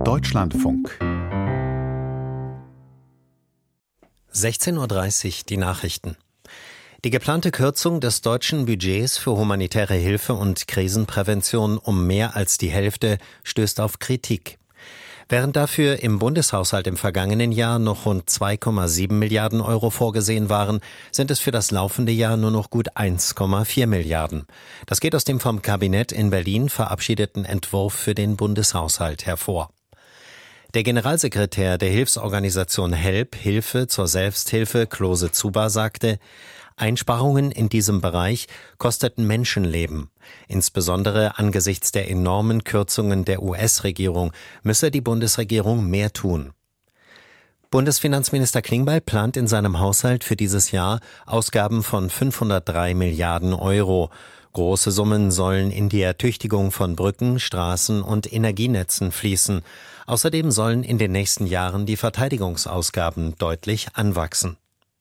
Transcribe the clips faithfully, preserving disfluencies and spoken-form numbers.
Deutschlandfunk. sechzehn Uhr dreißig, die Nachrichten. Die geplante Kürzung des deutschen Budgets für humanitäre Hilfe und Krisenprävention um mehr als die Hälfte stößt auf Kritik. Während dafür im Bundeshaushalt im vergangenen Jahr noch rund zwei Komma sieben Milliarden Euro vorgesehen waren, sind es für das laufende Jahr nur noch gut eins Komma vier Milliarden. Das geht aus dem vom Kabinett in Berlin verabschiedeten Entwurf für den Bundeshaushalt hervor. Der Generalsekretär der Hilfsorganisation HELP, Hilfe zur Selbsthilfe, Klose Zuber, sagte, Einsparungen in diesem Bereich kosteten Menschenleben. Insbesondere angesichts der enormen Kürzungen der U S-Regierung müsse die Bundesregierung mehr tun. Bundesfinanzminister Klingbeil plant in seinem Haushalt für dieses Jahr Ausgaben von fünfhundertdrei Milliarden Euro. Große Summen sollen in die Ertüchtigung von Brücken, Straßen und Energienetzen fließen. Außerdem sollen in den nächsten Jahren die Verteidigungsausgaben deutlich anwachsen.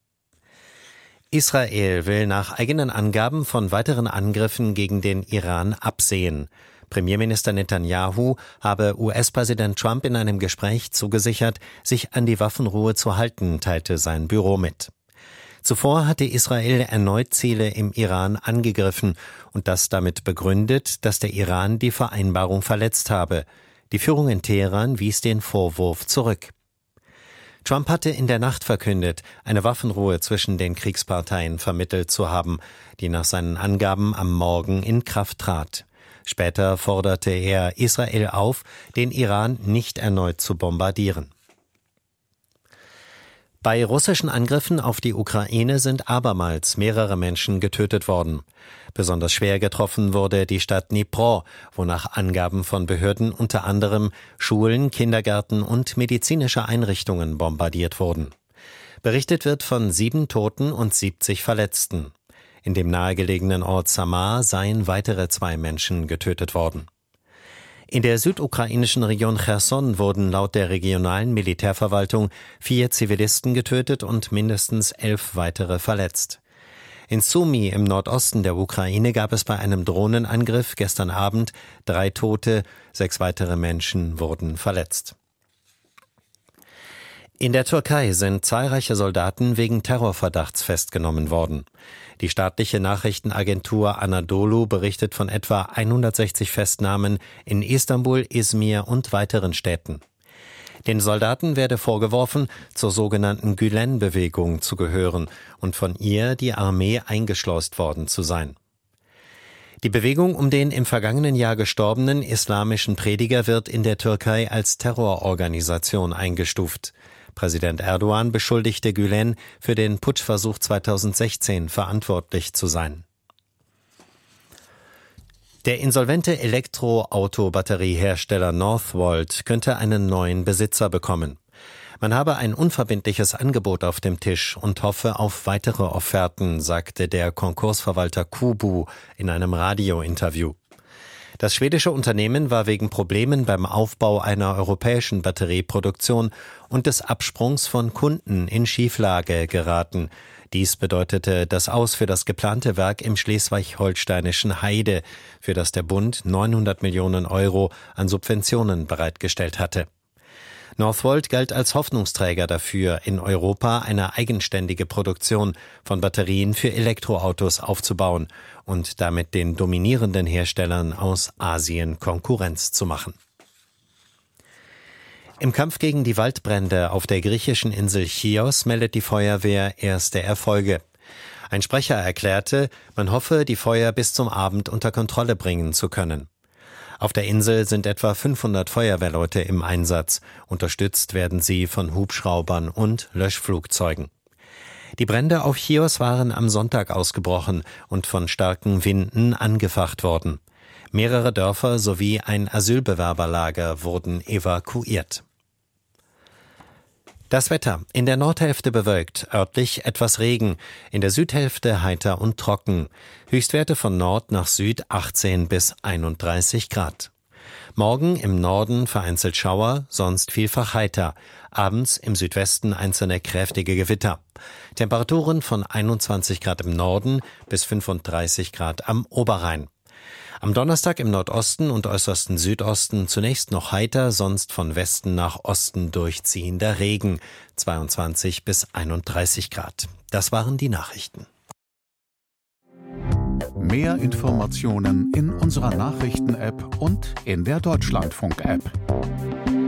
Israel will nach eigenen Angaben von weiteren Angriffen gegen den Iran absehen. Premierminister Netanyahu habe U S-Präsident Trump in einem Gespräch zugesichert, sich an die Waffenruhe zu halten, teilte sein Büro mit. Zuvor hatte Israel erneut Ziele im Iran angegriffen und das damit begründet, dass der Iran die Vereinbarung verletzt habe. Die Führung in Teheran wies den Vorwurf zurück. Trump hatte in der Nacht verkündet, eine Waffenruhe zwischen den Kriegsparteien vermittelt zu haben, die nach seinen Angaben am Morgen in Kraft trat. Später forderte er Israel auf, den Iran nicht erneut zu bombardieren. Bei russischen Angriffen auf die Ukraine sind abermals mehrere Menschen getötet worden. Besonders schwer getroffen wurde die Stadt Dnipro, wo nach Angaben von Behörden unter anderem Schulen, Kindergärten und medizinische Einrichtungen bombardiert wurden. Berichtet wird von sieben Toten und siebzig Verletzten. In dem nahegelegenen Ort Samar seien weitere zwei Menschen getötet worden. In der südukrainischen Region Cherson wurden laut der regionalen Militärverwaltung vier Zivilisten getötet und mindestens elf weitere verletzt. In Sumy im Nordosten der Ukraine gab es bei einem Drohnenangriff gestern Abend drei Tote, sechs weitere Menschen wurden verletzt. In der Türkei sind zahlreiche Soldaten wegen Terrorverdachts festgenommen worden. Die staatliche Nachrichtenagentur Anadolu berichtet von etwa hundertsechzig Festnahmen in Istanbul, Izmir und weiteren Städten. Den Soldaten werde vorgeworfen, zur sogenannten Gülen-Bewegung zu gehören und von ihr die Armee eingeschleust worden zu sein. Die Bewegung um den im vergangenen Jahr gestorbenen islamischen Prediger wird in der Türkei als Terrororganisation eingestuft. Präsident Erdogan beschuldigte Gülen, für den Putschversuch zweitausendsechzehn verantwortlich zu sein. Der insolvente Elektroauto-Batteriehersteller Northvolt könnte einen neuen Besitzer bekommen. Man habe ein unverbindliches Angebot auf dem Tisch und hoffe auf weitere Offerten, sagte der Konkursverwalter Kubu in einem Radiointerview. Das schwedische Unternehmen war wegen Problemen beim Aufbau einer europäischen Batterieproduktion und des Absprungs von Kunden in Schieflage geraten. Dies bedeutete das Aus für das geplante Werk im schleswig-holsteinischen Heide, für das der Bund neunhundert Millionen Euro an Subventionen bereitgestellt hatte. Northvolt galt als Hoffnungsträger dafür, in Europa eine eigenständige Produktion von Batterien für Elektroautos aufzubauen und damit den dominierenden Herstellern aus Asien Konkurrenz zu machen. Im Kampf gegen die Waldbrände auf der griechischen Insel Chios meldet die Feuerwehr erste Erfolge. Ein Sprecher erklärte, man hoffe, die Feuer bis zum Abend unter Kontrolle bringen zu können. Auf der Insel sind etwa fünfhundert Feuerwehrleute im Einsatz. Unterstützt werden sie von Hubschraubern und Löschflugzeugen. Die Brände auf Chios waren am Sonntag ausgebrochen und von starken Winden angefacht worden. Mehrere Dörfer sowie ein Asylbewerberlager wurden evakuiert. Das Wetter: In der Nordhälfte bewölkt, örtlich etwas Regen, in der Südhälfte heiter und trocken. Höchstwerte von Nord nach Süd achtzehn bis einunddreißig Grad. Morgen im Norden vereinzelt Schauer, sonst vielfach heiter. Abends im Südwesten einzelne kräftige Gewitter. Temperaturen von einundzwanzig Grad im Norden bis fünfunddreißig Grad am Oberrhein. Am Donnerstag im Nordosten und äußersten Südosten zunächst noch heiter, sonst von Westen nach Osten durchziehender Regen, zweiundzwanzig bis einunddreißig Grad. Das waren die Nachrichten. Mehr Informationen in unserer Nachrichten-App und in der Deutschlandfunk-App.